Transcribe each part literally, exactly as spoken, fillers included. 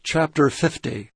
Chapter fifty.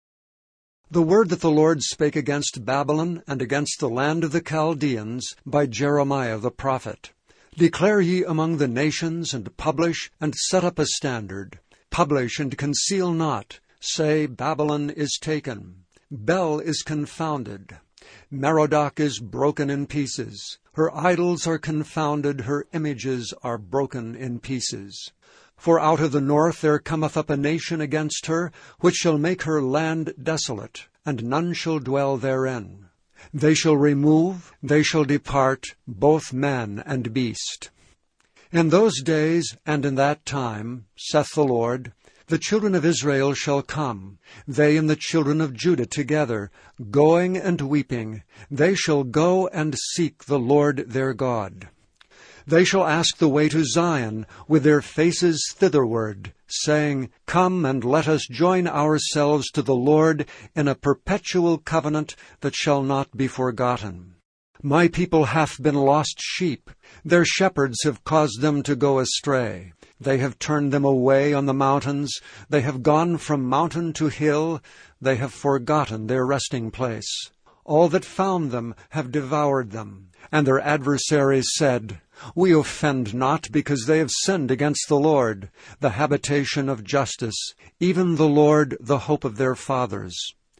The word that the Lord spake against Babylon and against the land of the Chaldeans by Jeremiah the prophet. Declare ye among the nations, and publish, and set up a standard. Publish, and conceal not. Say, Babylon is taken. Bel is confounded. Merodach is broken in pieces. Her idols are confounded, her images are broken in pieces. For out of the north there cometh up a nation against her, which shall make her land desolate, and none shall dwell therein. They shall remove, they shall depart, both man and beast. In those days and in that time, saith the Lord, the children of Israel shall come, they and the children of Judah together, going and weeping. They shall go and seek the Lord their God. They shall ask the way to Zion, with their faces thitherward, saying, Come and let us join ourselves to the Lord in a perpetual covenant that shall not be forgotten. My people hath been lost sheep. Their shepherds have caused them to go astray. They have turned them away on the mountains. They have gone from mountain to hill. They have forgotten their resting place. All that found them have devoured them. And their adversaries said, We offend not, because they have sinned against the Lord, the habitation of justice, even the Lord, the hope of their fathers.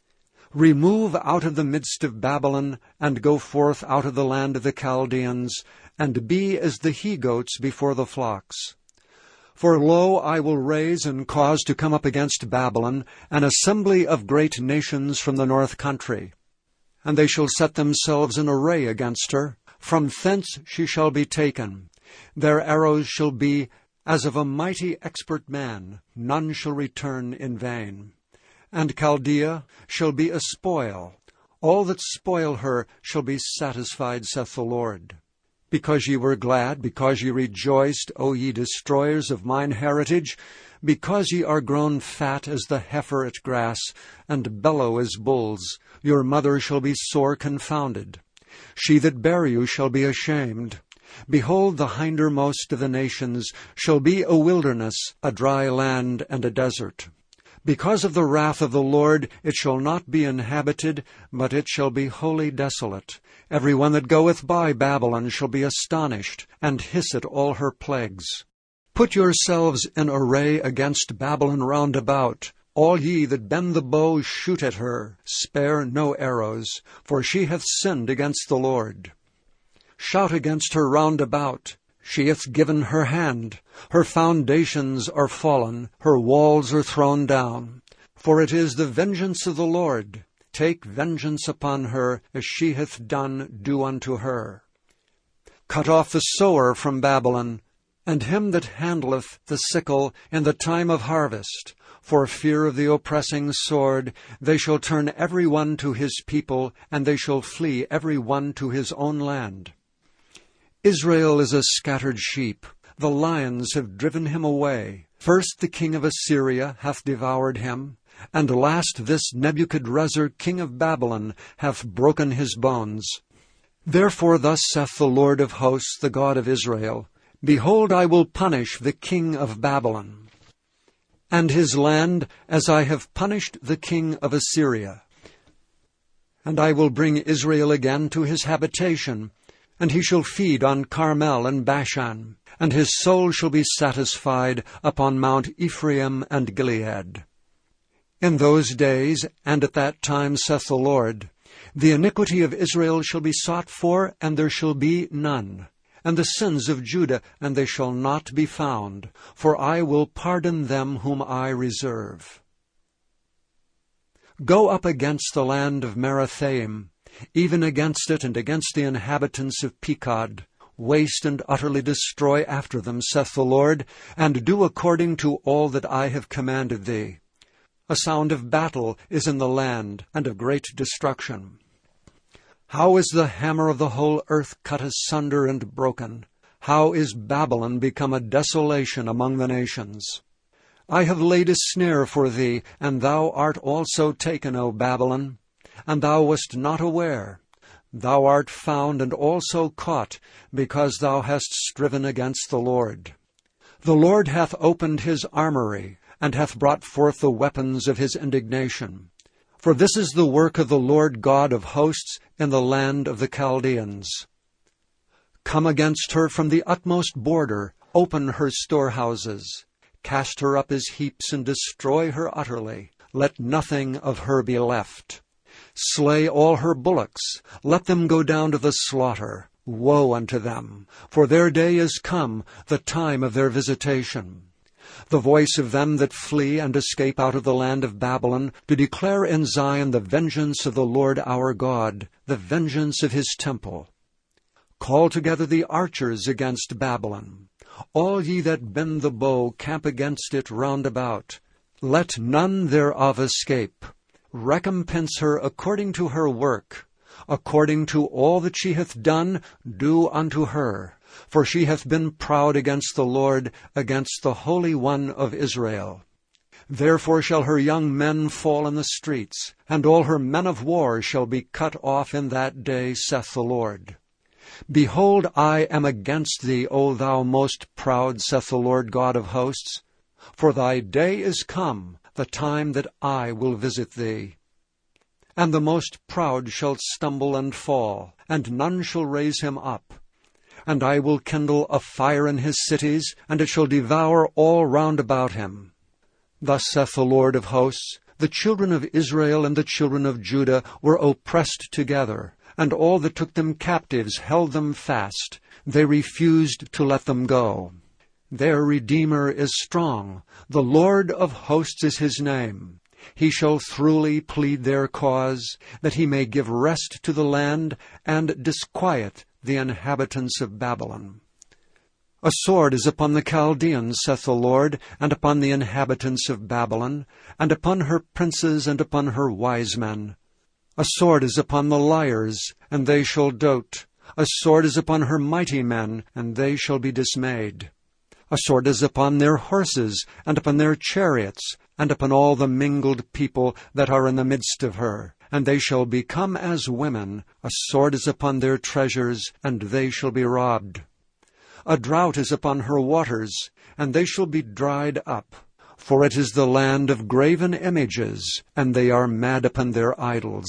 Remove out of the midst of Babylon, and go forth out of the land of the Chaldeans, and be as the he-goats before the flocks. For lo, I will raise and cause to come up against Babylon an assembly of great nations from the north country. And they shall set themselves in array against her. From thence she shall be taken. Their arrows shall be as of a mighty expert man. None shall return in vain. And Chaldea shall be a spoil. All that spoil her shall be satisfied, saith the Lord. Because ye were glad, because ye rejoiced, O ye destroyers of mine heritage, because ye are grown fat as the heifer at grass, and bellow as bulls, your mother shall be sore confounded. She that bare you shall be ashamed. Behold, the hindermost of the nations shall be a wilderness, a dry land, and a desert. Because of the wrath of the Lord it shall not be inhabited, but it shall be wholly desolate. Every one that goeth by Babylon shall be astonished, and hiss at all her plagues. Put yourselves in array against Babylon round about. All ye that bend the bow, shoot at her. Spare no arrows, for she hath sinned against the Lord. Shout against her round about. She hath given her hand. Her foundations are fallen, her walls are thrown down. For it is the vengeance of the Lord. Take vengeance upon her, as she hath done, do unto her. Cut off the sower from Babylon, and him that handleth the sickle in the time of harvest. For fear of the oppressing sword, they shall turn every one to his people, and they shall flee every one to his own land. Israel is a scattered sheep. The lions have driven him away. First the king of Assyria hath devoured him, and last this Nebuchadrezzar king of Babylon hath broken his bones. Therefore thus saith the Lord of hosts, the God of Israel, Behold, I will punish the king of Babylon, and his land, as I have punished the king of Assyria. And I will bring Israel again to his habitation, and he shall feed on Carmel and Bashan, and his soul shall be satisfied upon Mount Ephraim and Gilead. In those days, and at that time, saith the Lord, the iniquity of Israel shall be sought for, and there shall be none. And the sins of Judah, and they shall not be found, for I will pardon them whom I reserve. Go up against the land of Merathaim, even against it, and against the inhabitants of Pekod. Waste and utterly destroy after them, saith the Lord, and do according to all that I have commanded thee. A sound of battle is in the land, and of great destruction. How is the hammer of the whole earth cut asunder and broken? How is Babylon become a desolation among the nations? I have laid a snare for thee, and thou art also taken, O Babylon, and thou wast not aware. Thou art found and also caught, because thou hast striven against the Lord. The Lord hath opened his armory, and hath brought forth the weapons of his indignation. For this is the work of the Lord God of hosts in the land of the Chaldeans. Come against her from the utmost border, open her storehouses. Cast her up as heaps, and destroy her utterly. Let nothing of her be left. Slay all her bullocks, let them go down to the slaughter. Woe unto them, for their day is come, the time of their visitation. The voice of them that flee and escape out of the land of Babylon, to declare in Zion the vengeance of the Lord our God, the vengeance of his temple. Call together the archers against Babylon. All ye that bend the bow, camp against it round about. Let none thereof escape. Recompense her according to her work. According to all that she hath done, do unto her. For she hath been proud against the Lord, against the Holy One of Israel. Therefore shall her young men fall in the streets, and all her men of war shall be cut off in that day, saith the Lord. Behold, I am against thee, O thou most proud, saith the Lord God of hosts. For thy day is come, the time that I will visit thee. And the most proud shall stumble and fall, and none shall raise him up. And I will kindle a fire in his cities, and it shall devour all round about him. Thus saith the Lord of hosts, the children of Israel and the children of Judah were oppressed together, and all that took them captives held them fast. They refused to let them go. Their Redeemer is strong. The Lord of hosts is his name. He shall throughly plead their cause, that he may give rest to the land, and disquiet the inhabitants of Babylon. A sword is upon the Chaldeans, saith the Lord, and upon the inhabitants of Babylon, and upon her princes, and upon her wise men. A sword is upon the liars, and they shall dote. A sword is upon her mighty men, and they shall be dismayed. A sword is upon their horses, and upon their chariots, and upon all the mingled people that are in the midst of her. And they shall become as women. A sword is upon their treasures, and they shall be robbed. A drought is upon her waters, and they shall be dried up. For it is the land of graven images, and they are mad upon their idols.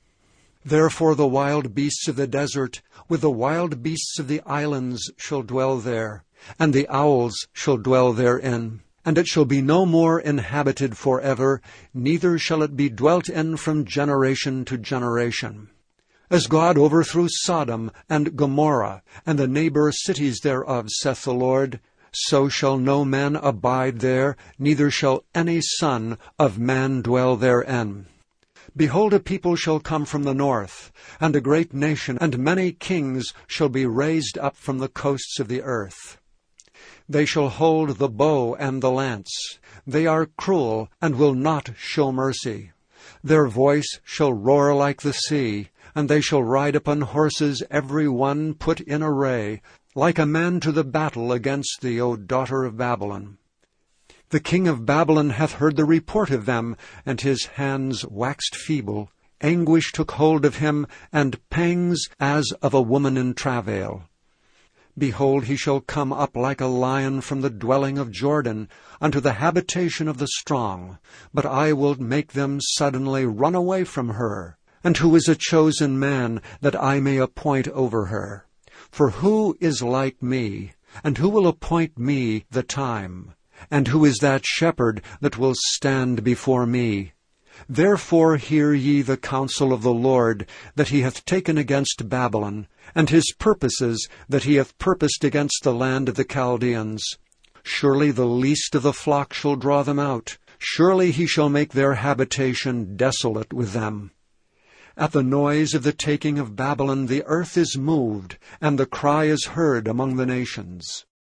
Therefore the wild beasts of the desert, with the wild beasts of the islands, shall dwell there, and the owls shall dwell therein. And it shall be no more inhabited forever, neither shall it be dwelt in from generation to generation. As God overthrew Sodom and Gomorrah, and the neighbor cities thereof, saith the Lord, so shall no man abide there, neither shall any son of man dwell therein. Behold, a people shall come from the north, and a great nation, and many kings shall be raised up from the coasts of the earth. They shall hold the bow and the lance. They are cruel, and will not show mercy. Their voice shall roar like the sea, and they shall ride upon horses, every one put in array, like a man to the battle against thee, O daughter of Babylon. The king of Babylon hath heard the report of them, and his hands waxed feeble. Anguish took hold of him, and pangs as of a woman in travail. Behold, he shall come up like a lion from the dwelling of Jordan, unto the habitation of the strong. But I will make them suddenly run away from her. And who is a chosen man, that I may appoint over her? For who is like me, and who will appoint me the time? And who is that shepherd that will stand before me? Therefore hear ye the counsel of the Lord, that he hath taken against Babylon, and his purposes that he hath purposed against the land of the Chaldeans. Surely the least of the flock shall draw them out. Surely he shall make their habitation desolate with them. At the noise of the taking of Babylon the earth is moved, and the cry is heard among the nations.